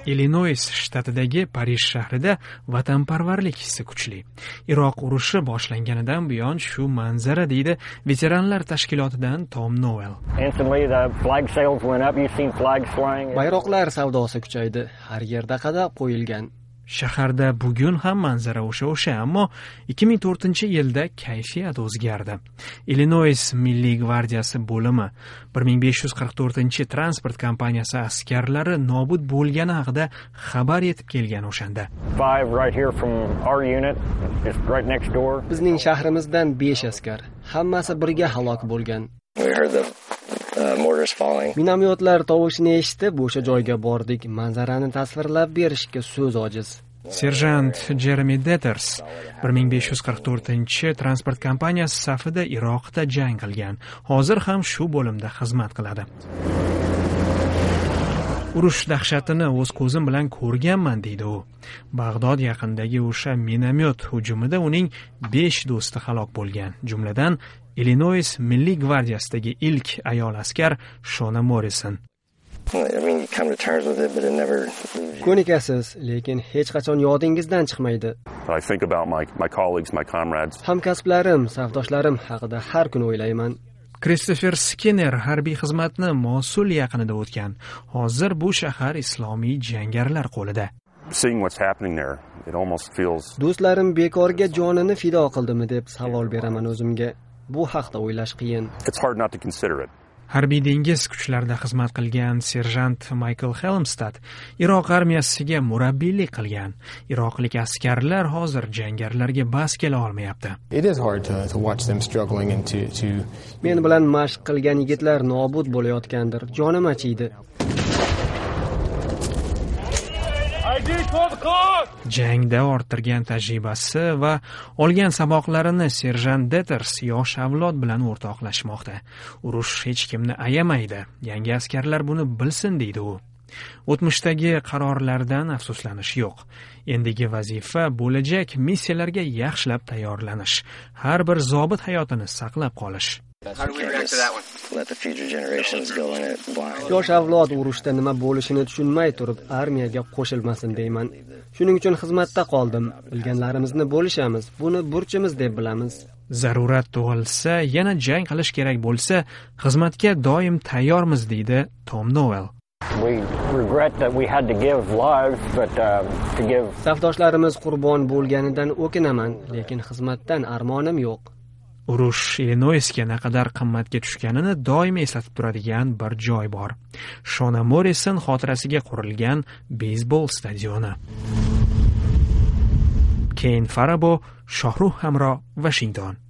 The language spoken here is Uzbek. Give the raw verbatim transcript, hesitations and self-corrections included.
Illinois shtatidagi Parij shahrida vatanparvarlik hissi kuchli. Iroq urushi boshlanganidan buyon shu manzara, deydi veteranlar tashkilotidan Tom Nowell. Bayroqlar savdosi kuchaydi, har yerda qadab qo'yilgan. Shaharda bugun ham manzara o'sha-o'sha, ammo ikki ming to'rtinchi yilda kayfiyat o'zgardi. Illinois Milliy gvardiyasi bo'limi bir ming besh yuz qirq to'rtinchi transport kompaniyasi askarlari nobud bo'lgani haqida xabar yetib kelgan o'shanda. Bizning shahrimizdan besh askar, hammasi birga halok bo'lgan. Minomyotlar tovushini eshitib o'sha joyga bordik. Manzarani tasvirlab berishga so'z ojiz. Serjant Jeremy Deters bir ming besh yuz qirq to'rtinchi transport kompaniyasi safida Iroqda jang qilgan. Hozir ham shu bo'limda xizmat qiladi. Urush dahshatini o'z ko'zim bilan ko'rganman, deydi u. Bag'dod yaqinidagi o'sha minomyot hujumida uning besh do'sti halok bo'lgan, jumladan Illinois Milliy gvardiyasidagi ilk ayol askar Shona Morrison. Ko'nikasiz, lekin hech qachon yodingizdan chiqmaydi. Hamkasblarim, safdoshlarim haqida har kun o'ylayman. Christopher Skinner harbiy xizmatni Mosul yaqinida o'tgan. Hozir bu shahar islomiy jangarilar qo'lida. Do'stlarim bekorga jonini fido qildimi deb savol beraman o'zimga. Bu haqda o'ylash qiyin. Harbiy dengiz kuchlarida xizmat qilgan serjant Michael Helmstad Iroq armiyasiga murabbiylik qilgan. Iroqlik askarlar hozir jangarilarga bas kela olmayapti. Men bilan mashq qilgan yigitlar nobud bo'layotgandir. Jonim achiydi. Jangda orttirgan tajribasi va olgan saboqlarini serjant Deters yosh avlod bilan o'rtoqlashmoqda. Urush hech kimni ayamaydi. Yangi askarlar buni bilsin, deydi u. O'tmishdagi qarorlardan afsuslanish yo'q. Endigi vazifa bo'lajak missiyalarga yaxshilab tayyorlanish. Har bir zobit hayotini saqlab qolish. Yosh avlod urushda nima bo'lishini tushunmay turib armiyaga qo'shilmasin deyman. Shuning uchun xizmatda qoldim. Bilganlarimizni bo'lishamiz. Buni burchimiz deb bilamiz. Zarurat tug'ilsa, yana jang qilish kerak bo'lsa, xizmatga doim tayyormiz, deydi Tom Nowell. Safdoshlarimiz qurbon bo'lganidan o'kinaman, lekin xizmatdan armonim yo'q. Urush Illinoisga naqadar qimmatga tushganini doim eslatib turadigan bir joy bor. Shona Morrison xotirasiga qurilgan beysbol stadioni. Keyn Farabo, Shohruh Hamro, Washington.